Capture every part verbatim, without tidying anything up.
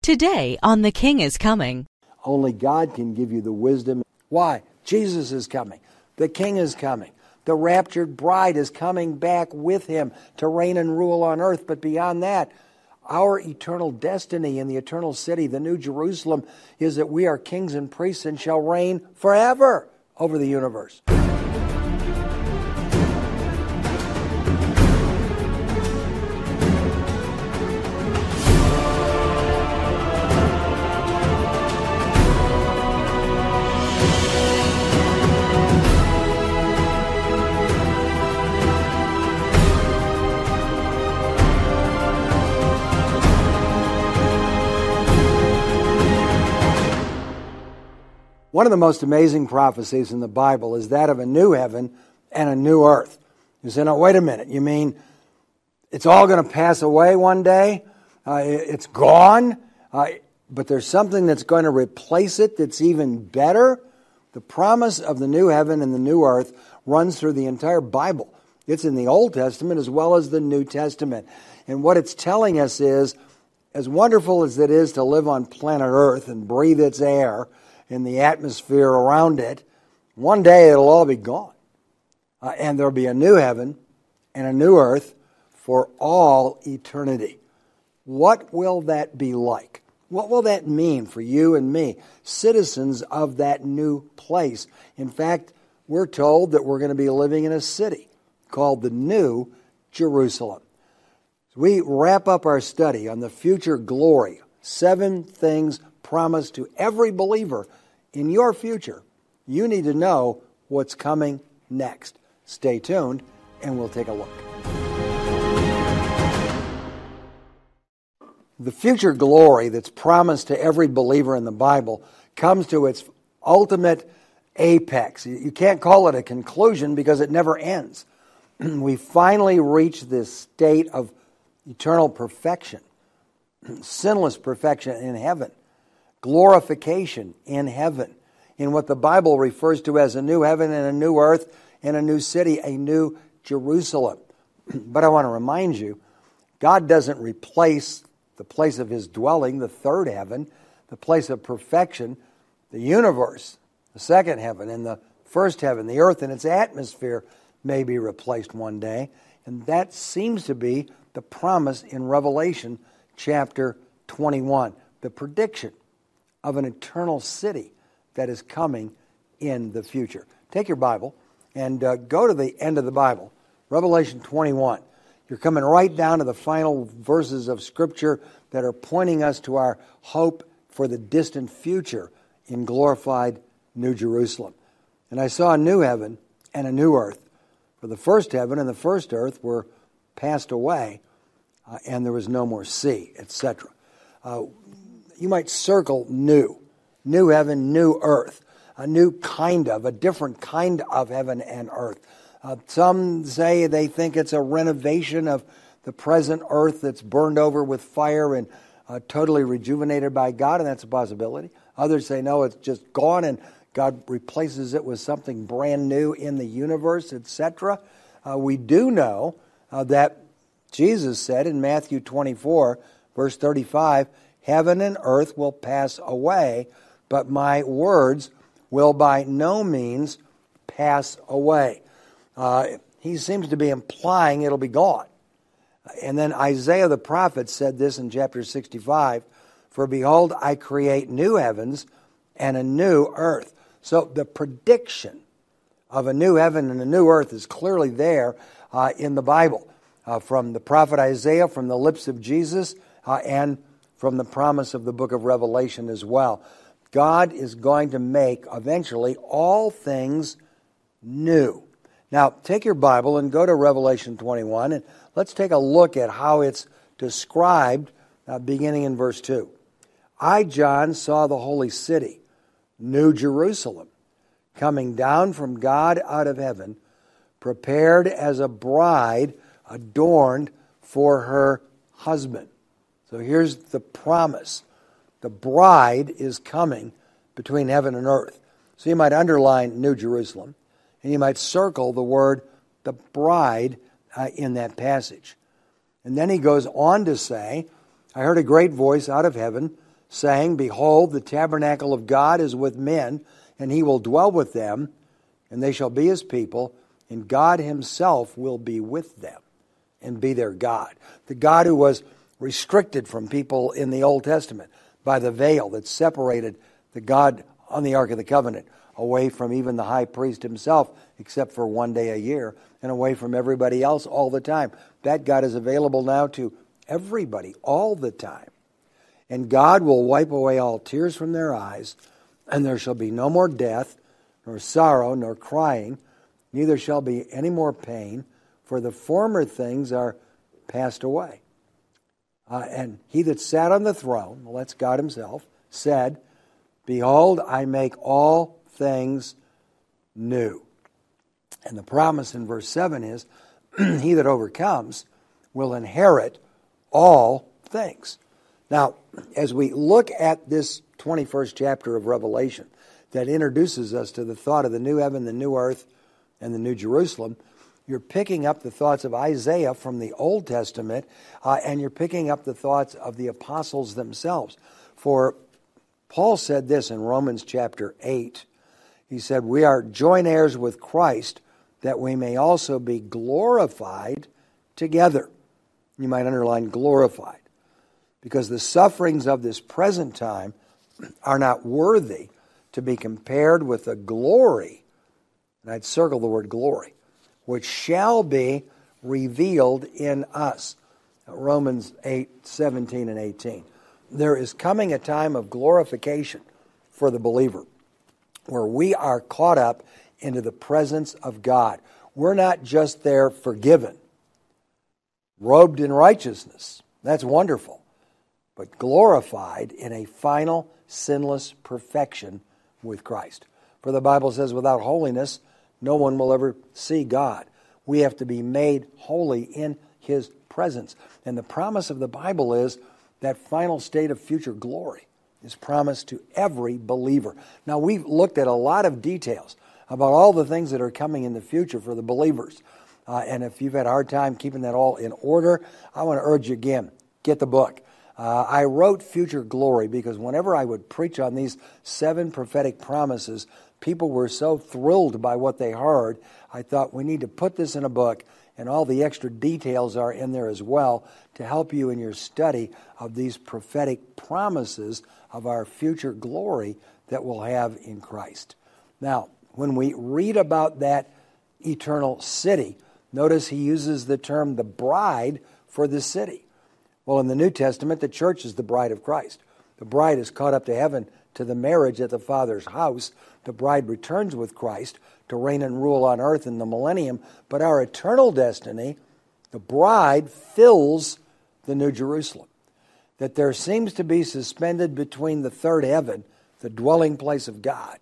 Today on The King is Coming. Only God can give you the wisdom. Why? Jesus is coming. The King is coming. The raptured bride is coming back with him to reign and rule on earth. But beyond that, our eternal destiny in the eternal city, the New Jerusalem, is that we are kings and priests and shall reign forever over the universe. One of the most amazing prophecies in the Bible is that of a new heaven and a new earth. You say, no, wait a minute. You mean it's all going to pass away one day? Uh, it's gone? Uh, but there's something that's going to replace it that's even better? The promise of the new heaven and the new earth runs through the entire Bible. It's in the Old Testament as well as the New Testament. And what it's telling us is, as wonderful as it is to live on planet Earth and breathe its air, in the atmosphere around it, one day it'll all be gone. Uh, and there'll be a new heaven and a new earth for all eternity. What will that be like? What will that mean for you and me, citizens of that new place? In fact, we're told that we're going to be living in a city called the New Jerusalem. As we wrap up our study on the future glory, seven things promised to every believer in your future, you need to know what's coming next. Stay tuned, and we'll take a look. The future glory that's promised to every believer in the Bible comes to its ultimate apex. You can't call it a conclusion because it never ends. We finally reach this state of eternal perfection, sinless perfection in heaven. Glorification in heaven, in what the Bible refers to as a new heaven and a new earth and a new city, a new Jerusalem. But I want to remind you, God doesn't replace the place of his dwelling, the third heaven, the place of perfection, the universe, the second heaven, and the first heaven. The earth and its atmosphere may be replaced one day, and that seems to be the promise in Revelation chapter twenty-one, the prediction of an eternal city that is coming in the future. Take your Bible and uh, go to the end of the Bible, Revelation twenty-one. You're coming right down to the final verses of Scripture that are pointing us to our hope for the distant future in glorified New Jerusalem. And I saw a new heaven and a new earth. For the first heaven and the first earth were passed away, uh, and there was no more sea, et cetera. Uh, You might circle new, new heaven, new earth, a new kind of, a different kind of heaven and earth. Uh, some say they think it's a renovation of the present earth that's burned over with fire and uh, totally rejuvenated by God, and that's a possibility. Others say, no, it's just gone and God replaces it with something brand new in the universe, et cetera. Uh, we do know uh, that Jesus said in Matthew twenty-four, verse thirty-five, heaven and earth will pass away, but my words will by no means pass away. Uh, he seems to be implying it'll be gone. And then Isaiah the prophet said this in chapter sixty-five, for behold, I create new heavens and a new earth. So the prediction of a new heaven and a new earth is clearly there uh, in the Bible, uh, from the prophet Isaiah, from the lips of Jesus, uh, and from the promise of the book of Revelation as well. God is going to make, eventually, all things new. Now, take your Bible and go to Revelation twenty-one, and let's take a look at how it's described, uh, beginning in verse two. I, John, saw the holy city, New Jerusalem, coming down from God out of heaven, prepared as a bride adorned for her husband. So here's the promise. The bride is coming between heaven and earth. So you might underline New Jerusalem, and you might circle the word the bride uh, in that passage. And then he goes on to say, I heard a great voice out of heaven saying, Behold, the tabernacle of God is with men, and he will dwell with them, and they shall be his people, and God himself will be with them and be their God. The God who was restricted from people in the Old Testament by the veil that separated the God on the Ark of the Covenant away from even the high priest himself, except for one day a year, and away from everybody else all the time. That God is available now to everybody all the time. And God will wipe away all tears from their eyes, and there shall be no more death, nor sorrow, nor crying, neither shall be any more pain, for the former things are passed away. Uh, and he that sat on the throne, well, that's God himself, said, Behold, I make all things new. And the promise in verse seven is, he that overcomes will inherit all things. Now, as we look at this twenty-first chapter of Revelation that introduces us to the thought of the new heaven, the new earth, and the new Jerusalem, you're picking up the thoughts of Isaiah from the Old Testament, uh, and you're picking up the thoughts of the apostles themselves. For Paul said this in Romans chapter eight. He said, We are joint heirs with Christ, that we may also be glorified together. You might underline glorified, because the sufferings of this present time are not worthy to be compared with the glory, and I'd circle the word glory, which shall be revealed in us. Romans eight, seventeen and eighteen. There is coming a time of glorification for the believer, where we are caught up into the presence of God. We're not just there forgiven, robed in righteousness. That's wonderful. But glorified in a final, sinless perfection with Christ. For the Bible says, without holiness, no one will ever see God. We have to be made holy in his presence. And the promise of the Bible is that final state of future glory is promised to every believer. Now, we've looked at a lot of details about all the things that are coming in the future for the believers. Uh, and if you've had a hard time keeping that all in order, I want to urge you again, get the book. Uh, I wrote Future Glory because whenever I would preach on these seven prophetic promises, people were so thrilled by what they heard. I thought we need to put this in a book, and all the extra details are in there as well to help you in your study of these prophetic promises of our future glory that we'll have in Christ. Now, when we read about that eternal city, notice he uses the term the bride for the city. Well, in the New Testament, the church is the bride of Christ. The bride is caught up to heaven to the marriage at the Father's house. The bride returns with Christ to reign and rule on earth in the millennium. But our eternal destiny, the bride fills the New Jerusalem. That there seems to be suspended between the third heaven, the dwelling place of God,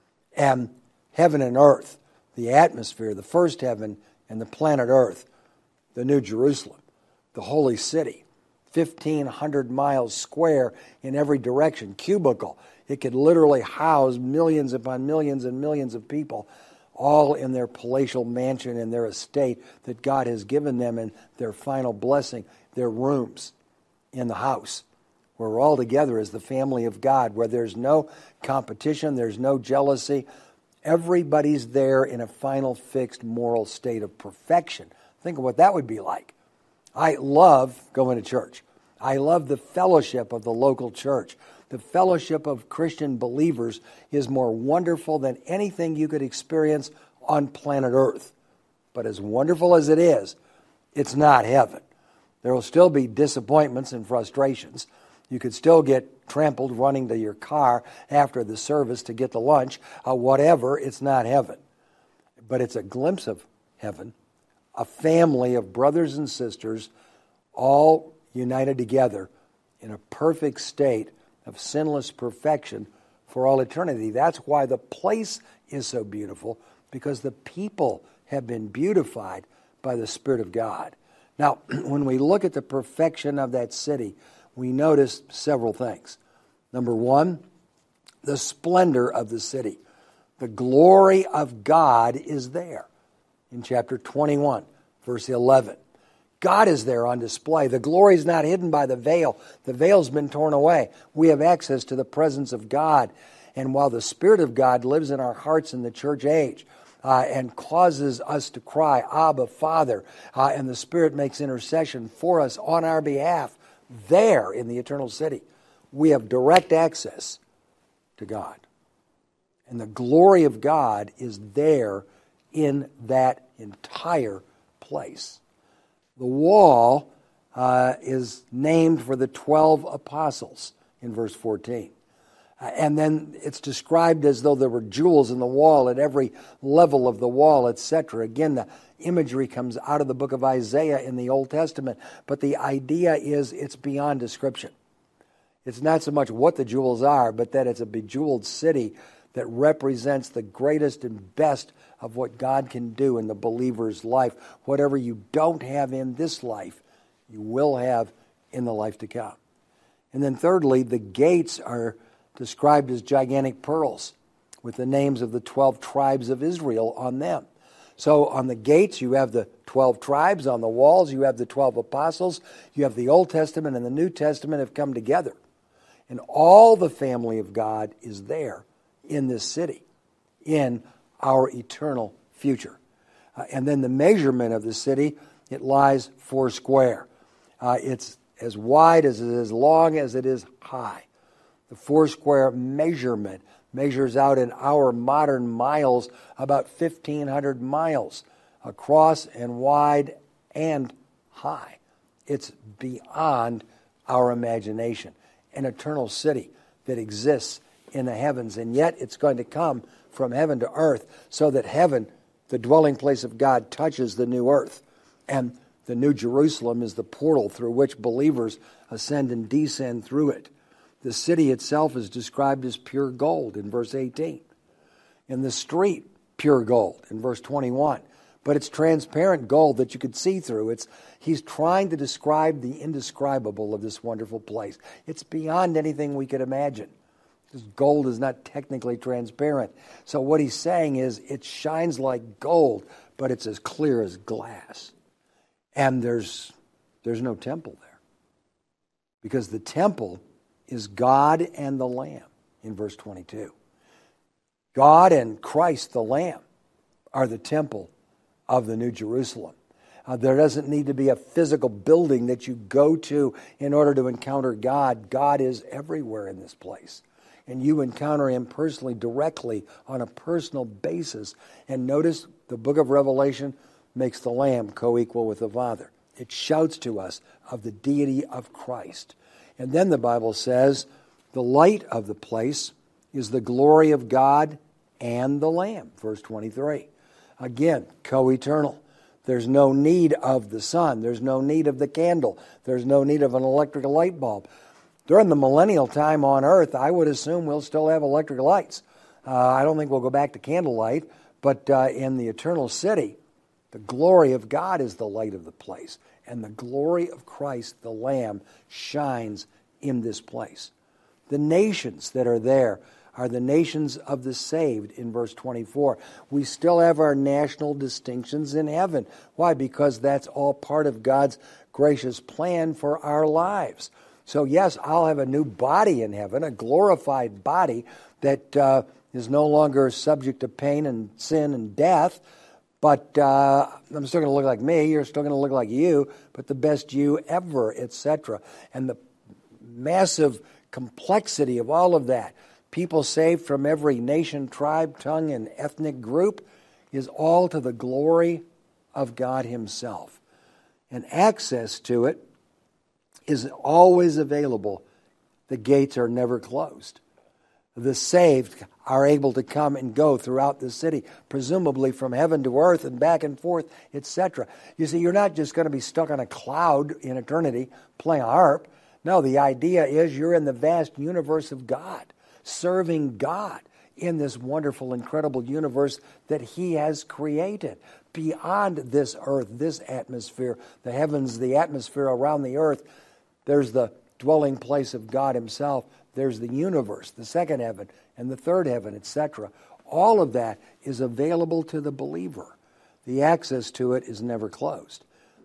and heaven and earth, the atmosphere, the first heaven and the planet earth, the New Jerusalem, the holy city. fifteen hundred miles square in every direction, cubicle. It could literally house millions upon millions and millions of people, all in their palatial mansion and their estate that God has given them in their final blessing, their rooms in the house, where we're all together as the family of God, where there's no competition, there's no jealousy. Everybody's there in a final fixed moral state of perfection. Think of what that would be like. I love going to church. I love the fellowship of the local church. The fellowship of Christian believers is more wonderful than anything you could experience on planet Earth. But as wonderful as it is, it's not heaven. There will still be disappointments and frustrations. You could still get trampled running to your car after the service to get the lunch. Uh, whatever, it's not heaven. But it's a glimpse of heaven. A family of brothers and sisters all united together in a perfect state of sinless perfection for all eternity. That's why the place is so beautiful, because the people have been beautified by the Spirit of God. Now, when we look at the perfection of that city, we notice several things. Number one, the splendor of the city. The glory of God is there. In chapter twenty-one, verse eleven, God is there on display. The glory is not hidden by the veil. The veil's been torn away. We have access to the presence of God. And while the Spirit of God lives in our hearts in the church age uh, and causes us to cry, Abba, Father, uh, and the Spirit makes intercession for us on our behalf, there in the eternal city, we have direct access to God. And the glory of God is there in that entire place. The wall uh, is named for the twelve apostles in verse fourteen. Uh, and then it's described as though there were jewels in the wall at every level of the wall, et cetera. Again, the imagery comes out of the book of Isaiah in the Old Testament. But the idea is it's beyond description. It's not so much what the jewels are, but that it's a bejeweled city that represents the greatest and best of what God can do in the believer's life. Whatever you don't have in this life, you will have in the life to come. And then thirdly, the gates are described as gigantic pearls with the names of the twelve tribes of Israel on them. So on the gates, you have the twelve tribes. On the walls, you have the twelve apostles. You have the Old Testament and the New Testament have come together. And all the family of God is there in this city, in our eternal future. Uh, and then the measurement of the city, it lies four square. Uh, it's as wide as it is, as long as it is high. The four square measurement measures out in our modern miles about fifteen hundred miles across and wide and high. It's beyond our imagination. An eternal city that exists in the heavens, and yet it's going to come from heaven to earth so that heaven, the dwelling place of God, touches the new earth. And the New Jerusalem is the portal through which believers ascend and descend through it. The city itself is described as pure gold in verse eighteen. In the street, pure gold in verse twenty-one. But it's transparent gold that you could see through. It's He's trying to describe the indescribable of this wonderful place. It's beyond anything we could imagine. Because gold is not technically transparent. So what he's saying is it shines like gold, but it's as clear as glass. And there's there's no temple there. Because the temple is God and the Lamb in verse twenty-two. God and Christ the Lamb are the temple of the New Jerusalem. Uh, there doesn't need to be a physical building that you go to in order to encounter God. God is everywhere in this place. And you encounter Him personally, directly, on a personal basis. And notice the book of Revelation makes the Lamb co-equal with the Father. It shouts to us of the deity of Christ. And then the Bible says the light of the place is the glory of God and the Lamb, verse twenty-three. Again, co-eternal. There's no need of the sun. There's no need of the candle. There's no need of an electric light bulb. During the millennial time on earth, I would assume we'll still have electric lights. Uh, I don't think we'll go back to candlelight, but uh, in the eternal city, the glory of God is the light of the place, and the glory of Christ, the Lamb, shines in this place. The nations that are there are the nations of the saved in verse twenty-four. We still have our national distinctions in heaven. Why? Because that's all part of God's gracious plan for our lives. So yes, I'll have a new body in heaven, a glorified body that uh, is no longer subject to pain and sin and death, but uh, I'm still going to look like me, you're still going to look like you, but the best you ever, et cetera. And the massive complexity of all of that, people saved from every nation, tribe, tongue, and ethnic group, is all to the glory of God Himself. And access to it is always available. The gates are never closed. The saved are able to come and go throughout the city, presumably from heaven to earth and back and forth, et cetera. You see, you're not just going to be stuck on a cloud in eternity playing a harp. No, the idea is you're in the vast universe of God, serving God in this wonderful, incredible universe that He has created. Beyond this earth, this atmosphere, the heavens, the atmosphere around the earth, there's the dwelling place of God Himself. There's the universe, the second heaven, and the third heaven, et cetera. All of that is available to the believer. The access to it is never closed.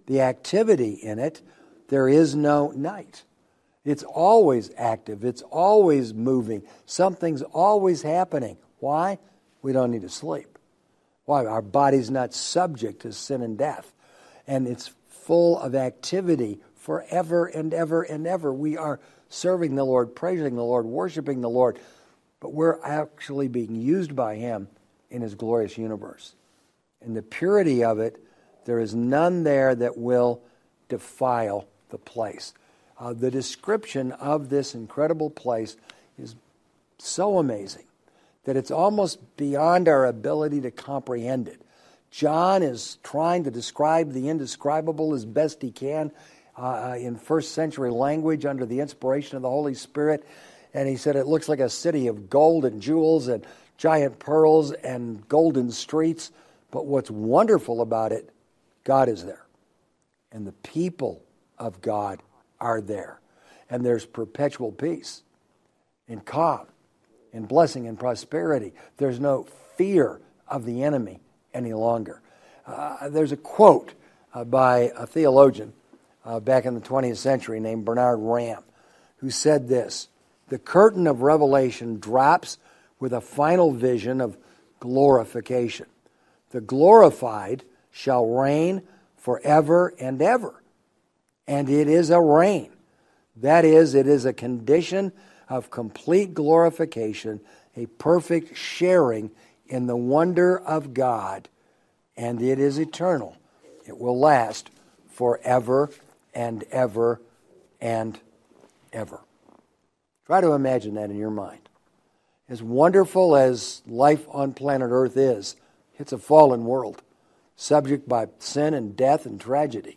the activity in it, there is no night. It's always active. It's always moving. Something's always happening. Why? We don't need to sleep. Why? Our body's not subject to sin and death. And it's full of activity forever and ever and ever. We are serving the Lord, praising the Lord, worshiping the Lord, but we're actually being used by Him in His glorious universe. And the purity of it, there is none there that will defile the place. Uh, the description of this incredible place is so amazing that it's almost beyond our ability to comprehend it. John is trying to describe the indescribable as best he can uh, in first century language under the inspiration of the Holy Spirit. And he said it looks like a city of gold and jewels and giant pearls and golden streets. But what's wonderful about it, God is there. And the people of God are there. And there's perpetual peace and calm and blessing and prosperity. There's no fear of the enemy any longer. Uh, there's a quote uh, by a theologian uh, back in the twentieth century named Bernard Ram, who said this: "The curtain of Revelation drops with a final vision of glorification. The glorified shall reign forever and ever. And it is a reign. That is, it is a condition of complete glorification, a perfect sharing in the wonder of God, and it is eternal. It will last forever and ever and ever." Try to imagine that in your mind. As wonderful as life on planet Earth is, it's a fallen world, subject by sin and death and tragedy,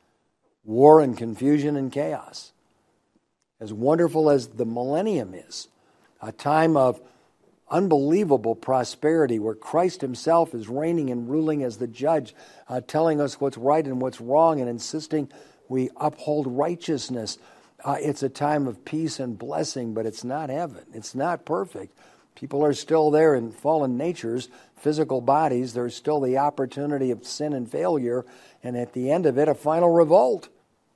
war and confusion and chaos. As wonderful as the millennium is, a time of unbelievable prosperity where Christ Himself is reigning and ruling as the judge, uh, telling us what's right and what's wrong and insisting we uphold righteousness. Uh, it's a time of peace and blessing, but it's not heaven. It's not perfect. People are still there in fallen natures, physical bodies. There's still the opportunity of sin and failure, and at the end of it, a final revolt.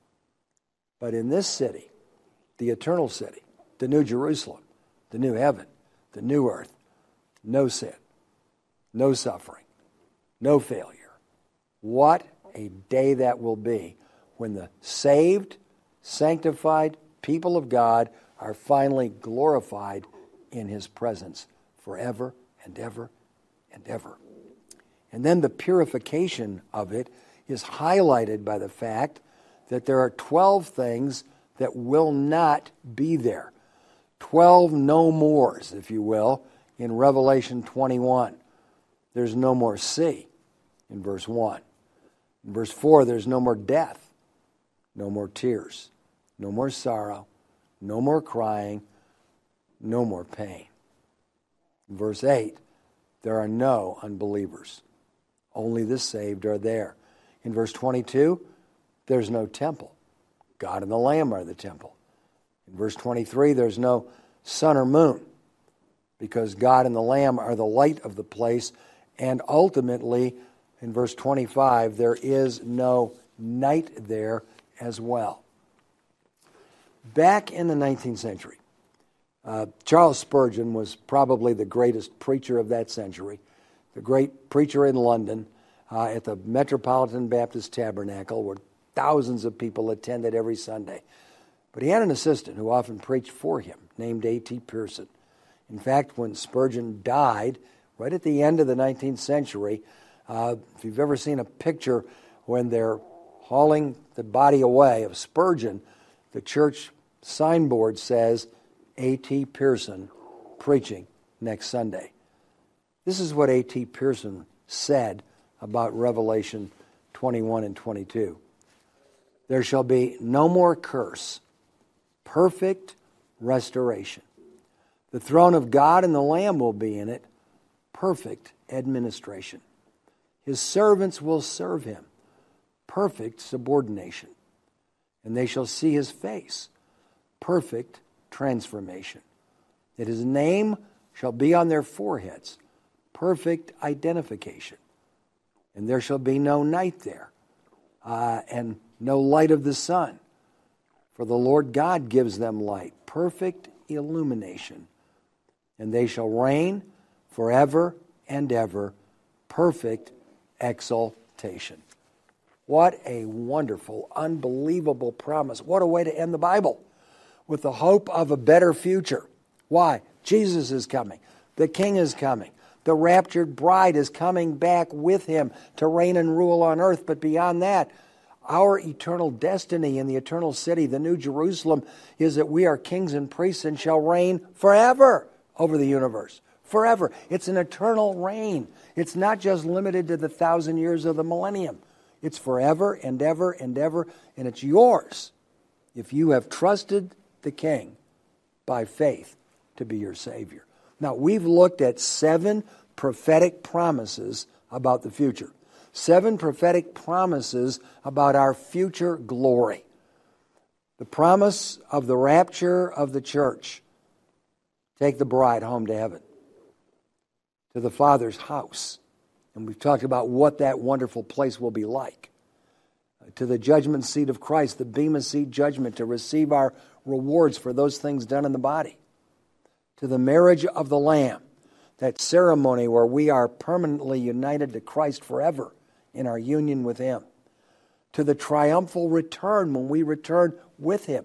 But in this city, the eternal city, the New Jerusalem, the new heaven, the new earth, no sin, no suffering, no failure. What a day that will be when the saved, sanctified people of God are finally glorified in His presence forever and ever and ever. And then the purification of it is highlighted by the fact that there are twelve things that will not be there. Twelve no mores, if you will, in Revelation twenty-one. There's no more sea in verse one. In verse four, there's no more death, no more tears, no more sorrow, no more crying, no more pain. In verse eight, there are no unbelievers. Only the saved are there. In verse twenty-two, there's no temple. God and the Lamb are the temple. In verse twenty-three, there's no sun or moon, because God and the Lamb are the light of the place. And ultimately, in verse twenty-five, there is no night there as well. Back in the nineteenth century, uh, Charles Spurgeon was probably the greatest preacher of that century, the great preacher in London uh, at the Metropolitan Baptist Tabernacle, where thousands of people attended every Sunday. But he had an assistant who often preached for him, named A T Pierson. In fact, when Spurgeon died, right at the end of the nineteenth century, uh, if you've ever seen a picture when they're hauling the body away of Spurgeon, the church signboard says, A T Pierson preaching next Sunday. This is what A T Pierson said about Revelation twenty-one and twenty-two. There shall be no more curse, perfect restoration. The throne of God and the Lamb will be in it, perfect administration. His servants will serve Him, perfect subordination. And they shall see His face, perfect transformation. That His name shall be on their foreheads, perfect identification. And there shall be no night there, uh, and no light of the sun. For the Lord God gives them light, perfect illumination. And they shall reign forever and ever, perfect exaltation. What a wonderful, unbelievable promise. What a way to end the Bible, with the hope of a better future. Why? Jesus is coming. The King is coming. The raptured bride is coming back with him to reign and rule on earth. But beyond that, our eternal destiny in the eternal city, the New Jerusalem, is that we are kings and priests and shall reign forever over the universe. Forever. It's an eternal reign. It's not just limited to the thousand years of the millennium. It's forever and ever and ever, and it's yours if you have trusted the King by faith to be your Savior. Now, we've looked at seven prophetic promises about the future. Seven prophetic promises about our future glory. The promise of the rapture of the church. Take the bride home to heaven, to the Father's house. And we've talked about what that wonderful place will be like. To the judgment seat of Christ, the Bema Seat judgment, to receive our rewards for those things done in the body. To the marriage of the Lamb, that ceremony where we are permanently united to Christ forever in our union with Him. To the triumphal return when we return with Him,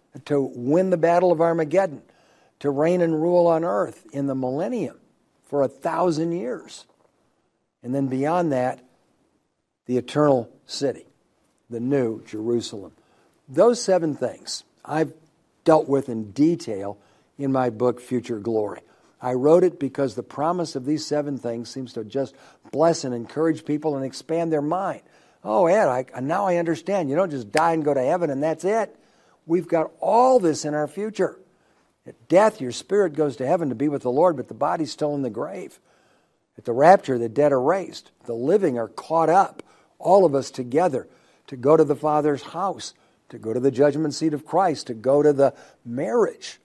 to win the battle of Armageddon, to reign and rule on earth in the millennium for a thousand years. And then beyond that, the eternal city, the New Jerusalem. Those seven things I've dealt with in detail in my book, Future Glory. I wrote it because the promise of these seven things seems to just bless and encourage people and expand their mind. Oh, Ed, I, now I understand. You don't just die and go to heaven and that's it. We've got all this in our future. At death, your spirit goes to heaven to be with the Lord, but the body's still in the grave. At the rapture, the dead are raised. The living are caught up, all of us together, to go to the Father's house, to go to the judgment seat of Christ, to go to the marriage.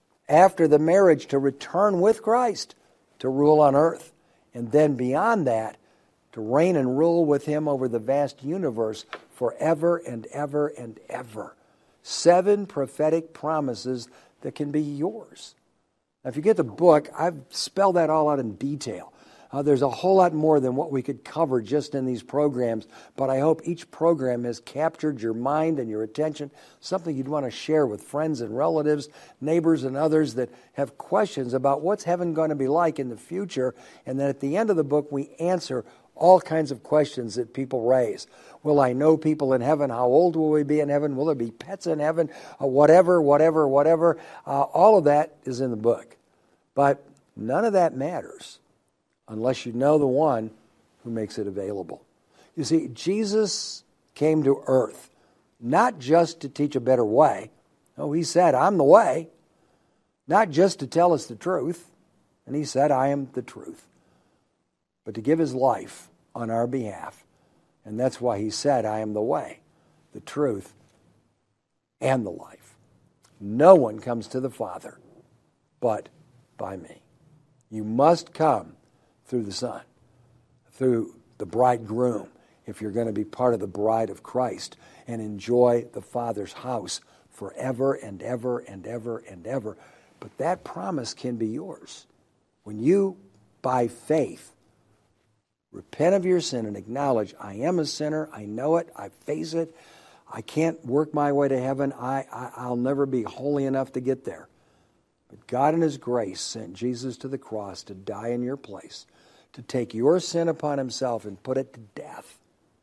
After the marriage, to return with Christ, to rule on earth. And then beyond that, to reign and rule with Him over the vast universe forever and ever and ever. Seven prophetic promises that can be yours. Now, if you get the book, I've spelled that all out in detail. Uh, there's a whole lot more than what we could cover just in these programs, but I hope each program has captured your mind and your attention, something you'd want to share with friends and relatives, neighbors and others that have questions about what's heaven going to be like in the future, and then at the end of the book we answer all kinds of questions that people raise. Will I know people in heaven? How old will we be in heaven? Will there be pets in heaven? Uh, whatever, whatever, whatever. Uh, all of that is in the book. But none of that matters unless you know the one who makes it available. You see, Jesus came to earth not just to teach a better way. No, He said, I'm the way. Not just to tell us the truth. And He said, I am the truth. But to give His life on our behalf. And that's why He said, I am the way, the truth, and the life. No one comes to the Father but by me. You must come through the Son, through the bridegroom, if you're going to be part of the bride of Christ and enjoy the Father's house forever and ever and ever and ever. But that promise can be yours. When you, by faith, repent of your sin and acknowledge, I am a sinner, I know it, I face it, I can't work my way to heaven, I, I, I'll never be holy enough to get there. But God in His grace sent Jesus to the cross to die in your place, to take your sin upon Himself and put it to death,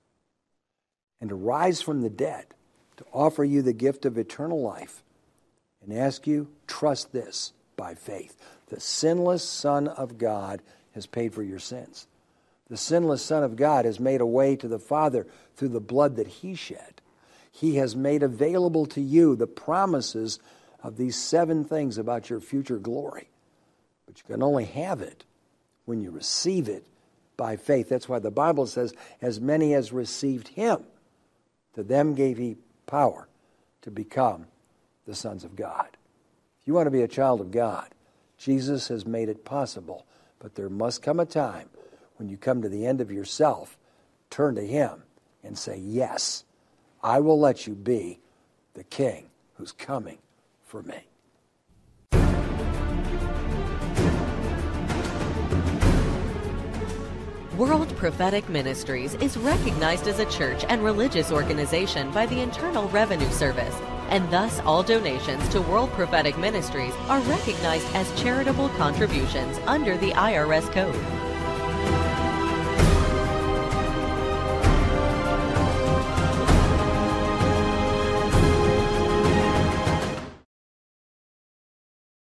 and to rise from the dead, to offer you the gift of eternal life, and ask you, trust this by faith. The sinless Son of God has paid for your sins. The sinless Son of God has made a way to the Father through the blood that He shed. He has made available to you the promises of these seven things about your future glory. But you can only have it when you receive it by faith. That's why the Bible says, as many as received Him, to them gave He power to become the sons of God. If you want to be a child of God, Jesus has made it possible. But there must come a time when you come to the end of yourself, turn to Him, and say, yes, I will let you be the king who's coming for me. World Prophetic Ministries is recognized as a church and religious organization by the Internal Revenue Service, and thus all donations to World Prophetic Ministries are recognized as charitable contributions under the I R S code.